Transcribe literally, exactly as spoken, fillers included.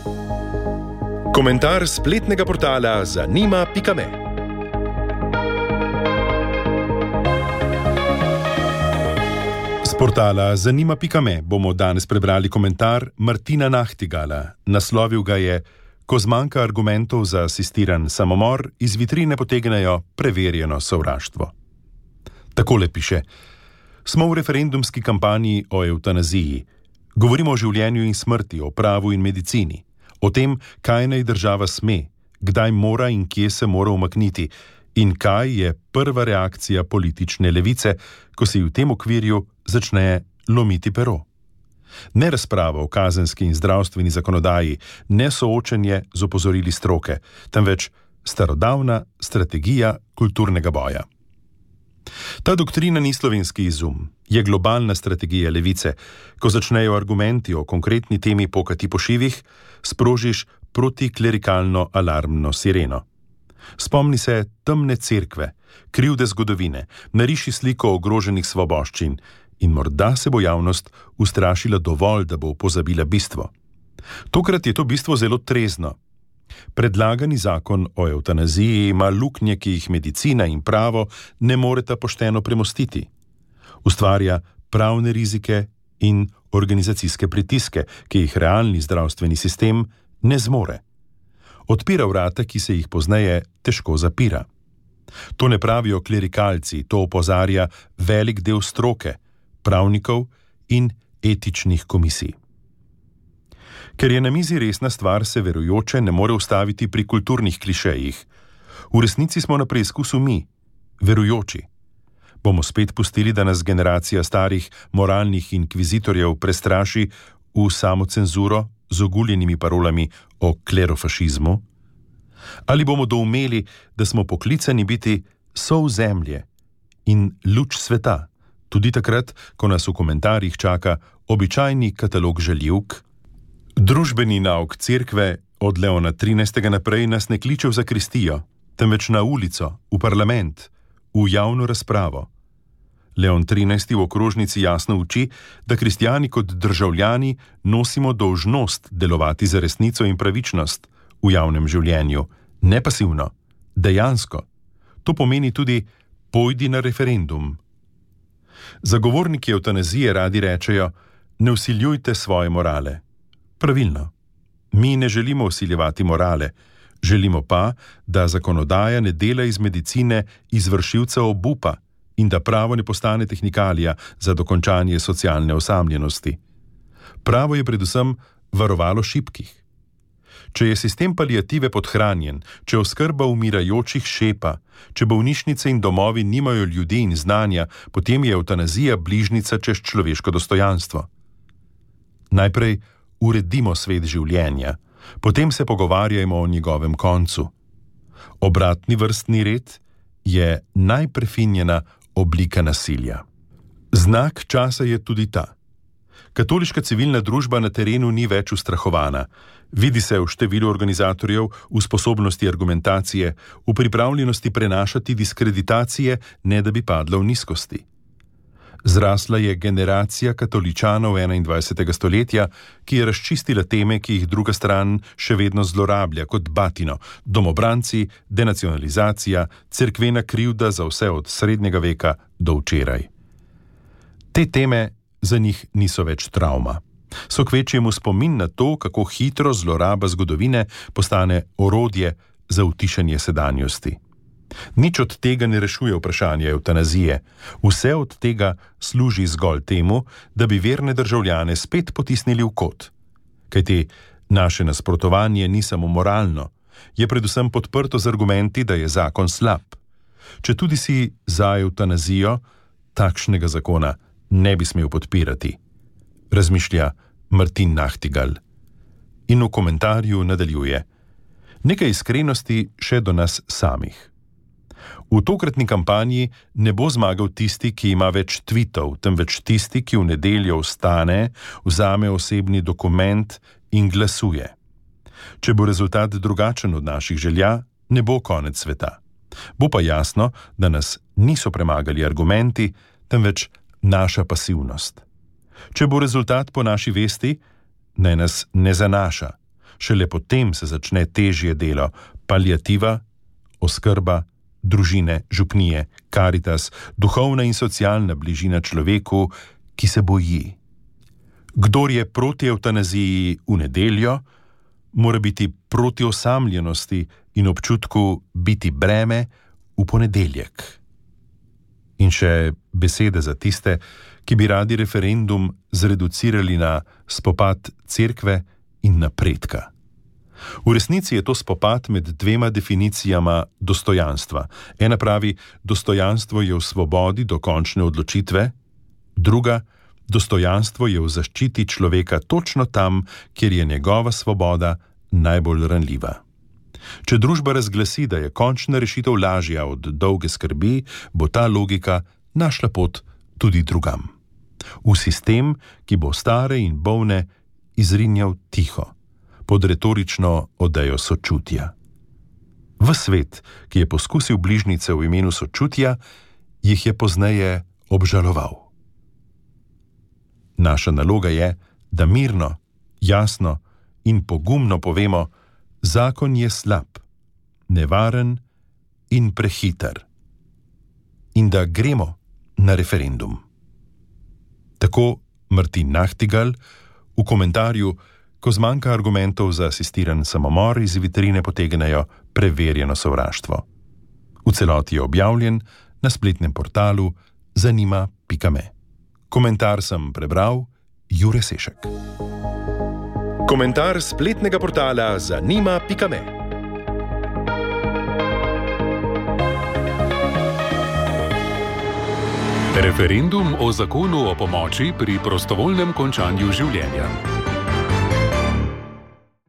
Komentar spletnega portala zanima pika me. Z portala zanima pika me bomo danes prebrali komentar Martina Nachtigala. Naslovil ga je: Ko zmanjka argumentov za asistiran samomor, iz vitrine potegnejo preverjeno sovraštvo. Takole piše: Smo v referendumski kampanji o evtanaziji. Govorimo o življenju in smrti, o pravu in medicini, o tem, kaj naj država sme, kdaj mora in kje se mora umakniti in kaj je prva reakcija politične levice, ko si v tem okvirju začne lomiti pero. Ne razprava o kazenski in zdravstveni zakonodaji, ne soočenje z opozorili stroke, temveč starodavna strategija kulturnega boja. Ta doktrina ni slovenski izum, je globalna strategija levice. Ko začnejo argumenti o konkretni temi pokati po šivih, sprožiš protiklerikalno alarmno sireno. Spomni se temne cerkve, krivde zgodovine, nariši sliko ogroženih svoboščin in morda se bo javnost ustrašila dovolj, da bo pozabila bistvo. Tokrat je to bistvo zelo trezno. Predlagani zakon o evtanaziji ima luknje, ki jih medicina in pravo ne moreta pošteno premostiti. Ustvarja pravne rizike in organizacijske pritiske, ki jih realni zdravstveni sistem ne zmore. Odpira vrata, ki se jih pozneje težko zapira. To ne pravijo klerikalci, to opozarja velik del stroke, pravnikov in etičnih komisij. Ker je na mizi resna stvar, se verujoče ne more ustaviti pri kulturnih klišejih. V resnici smo na preizkusu mi, verujoči. Bomo spet pustili, da nas generacija starih moralnih inkvizitorjev prestraši v samocenzuro z oguljenimi parolami o klerofašizmu? Ali bomo doumeli, da smo poklicani biti sol zemlje in luč sveta, tudi takrat, ko nas v komentarjih čaka običajni katalog žaljivk? Družbeni nauk cerkve od Leona trinajstega naprej nas ne kliče v zakristijo, temveč na ulico, v parlament, v javno razpravo. Leon trinajsti v okrožnici jasno uči, da kristjani kot državljani nosimo dolžnost delovati za resnico in pravičnost v javnem življenju, ne pasivno, dejansko. To pomeni tudi pojdi na referendum. Zagovorniki evtanazije radi rečejo: ne vsiljujte svoje morale. Pravilno. Mi ne želimo vsiljevati morale, želimo pa, da zakonodaja ne dela iz medicine izvršilca obupa in da pravo ne postane tehnikalija za dokončanje socialne osamljenosti. Pravo je predvsem varovalo šibkih. Če je sistem paliative podhranjen, če oskrba umirajočih šepa, če bolnišnice in domovi nimajo ljudi in znanja, potem je evtanazija bližnica čez človeško dostojanstvo. Najprej uredimo svet življenja, potem se pogovarjajmo o njegovem koncu. Obratni vrstni red je najprefinjena oblika nasilja. Znak časa je tudi ta. Katoliška civilna družba na terenu ni več ustrahovana. Vidi se v številu organizatorjev, v sposobnosti argumentacije, v pripravljenosti prenašati diskreditacije, ne da bi padla v nizkosti. Zrasla je generacija katoličanov enaindvajsetega stoletja, ki je razčistila teme, ki jih druga stran še vedno zlorablja kot batino: domobranci, denacionalizacija, cerkvena krivda za vse od srednjega veka do včeraj. Te teme za njih niso več travma. So kvečjemu spomin na to, kako hitro zloraba zgodovine postane orodje za utišanje sedanjosti. Nič od tega ne rešuje vprašanje evtanazije. Vse od tega služi zgolj temu, da bi verne državljane spet potisnili v kot. Kajti naše nasprotovanje ni samo moralno, je predvsem podprto z argumenti, da je zakon slab. Če tudi si za evtanazijo, takšnega zakona ne bi smel podpirati, razmišlja Martin Nachtigal. In v komentarju nadaljuje: nekaj iskrenosti še do nas samih. V tokratni kampanji ne bo zmagal tisti, ki ima več tvitov, temveč tisti, ki v nedeljo vstane, vzame osebni dokument in glasuje. Če bo rezultat drugačen od naših želja, ne bo konec sveta. Bo pa jasno, da nas niso premagali argumenti, temveč naša pasivnost. Če bo rezultat po naši vesti, naj nas ne zanaša. šele potem se začne težje delo: paliativa, oskrba, družine, župnije, karitas, duhovna in socialna bližina človeku, ki se boji. Kdor je proti evtanaziji v nedeljo, mora biti proti osamljenosti in občutku biti breme v ponedeljek. In še besede za tiste, ki bi radi referendum zreducirali na spopad cerkve in napredka. V resnici je to spopad med dvema definicijama dostojanstva. Ena pravi, dostojanstvo je v svobodi do končne odločitve, druga, dostojanstvo je v zaščiti človeka točno tam, kjer je njegova svoboda najbolj ranljiva. Če družba razglasi, da je končna rešitev lažja od dolge skrbi, bo ta logika našla pot tudi drugam. V sistem, ki bo stare in bolne izrinjal tiho, pod retorično odejo sočutja. V svet, ki je poskusil bližnjice v imenu sočutja, jih je pozneje obžaloval. Naša naloga je, da mirno, jasno in pogumno povemo: zakon je slab, nevaren in prehiter. In da gremo na referendum. Tako Martin Nachtigal v komentarju: ko zmanjka argumentov za asistiran samomor, iz vitrine potegnejo preverjeno sovraštvo. V celoti je objavljen na spletnem portalu zanima pika me. Komentar sem prebral Jure Sešek. Komentar spletnega portala zanima pika me. Referendum o zakonu o pomoči pri prostovoljnem končanju življenja.